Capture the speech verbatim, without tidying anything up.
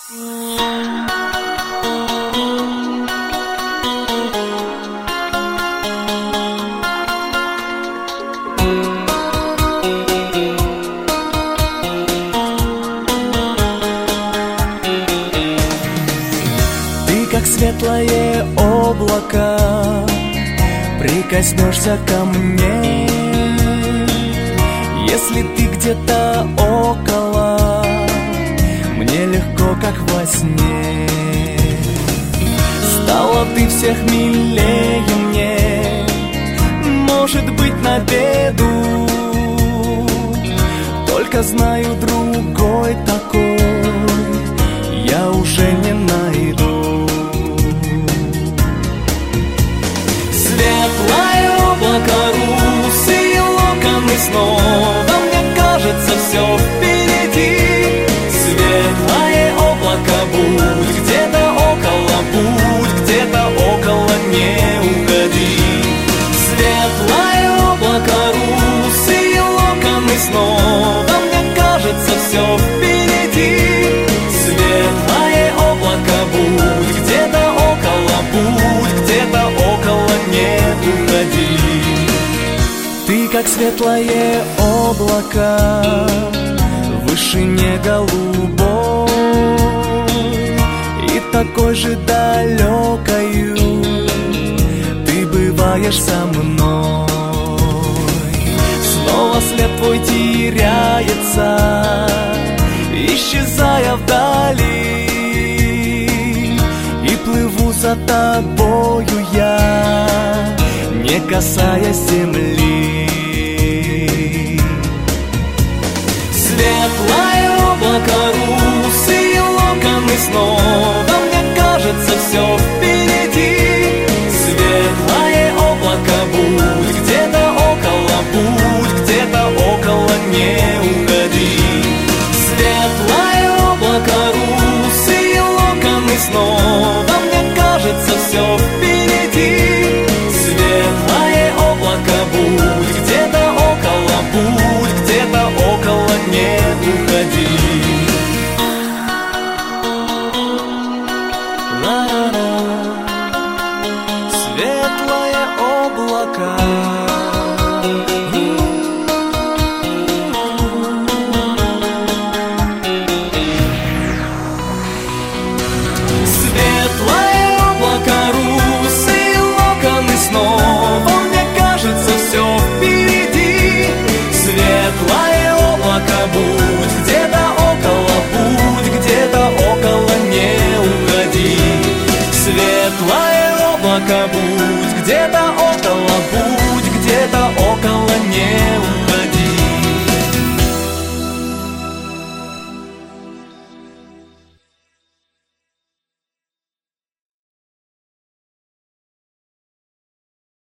Как светлое облако, прикоснешься ко мне. Если ты где-то около, мне легко, как во сне. Стала ты всех милее мне, может быть, на беду. Только знаю, другой такой я уже не найду. Светлое облако, русые локоны, снова мне кажется все впереди. Светлое облако, будь где-то около, будь где-то около, не уходи. Светлое облако, русые локоны, снова мне кажется все впереди. Светлое облако, будь где-то около, будь где-то около, не уходи. Ты как светлое облако в вышине голубой, и такой же далекою ты бываешь со мной. Снова след твой теряется, исчезая вдали, и плыву за тобою я, не касаясь земли. Светлое облако, русые локоны, снова мне кажется все впереди. Светлое облако, будь где-то около, будь где-то около, не уходи. Светлое облако, русые локоны, снова мне кажется все впереди. Светлое облако, будь где-то около, будь где-то около, не уходи. Ла-ла-ла. Светлое облако. Светлое облако, русые локоны, снова мне кажется все впереди. Светлое облако, будь где-то около, будь где-то около, не уходи. Светлое облако, будь где-то около, будь где-то около, не уходи.